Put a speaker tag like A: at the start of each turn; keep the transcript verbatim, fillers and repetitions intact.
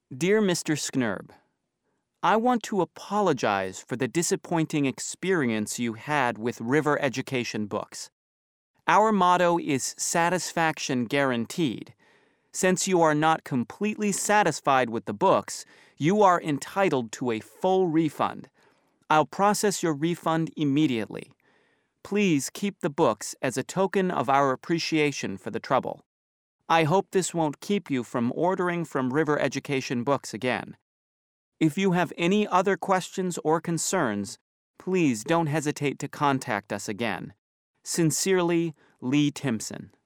A: Dear Mister Sknerb, I want to apologize for the disappointing experience you had with River Education Books. Our motto is satisfaction guaranteed. Since you are not completely satisfied with the books, you are entitled to a full refund. I'll process your refund immediately. Please keep the books as a token of our appreciation for the trouble. I hope this won't keep you from ordering from River Education Books again. If you have any other questions or concerns, please don't hesitate to contact us again. Sincerely, Lee Timpson.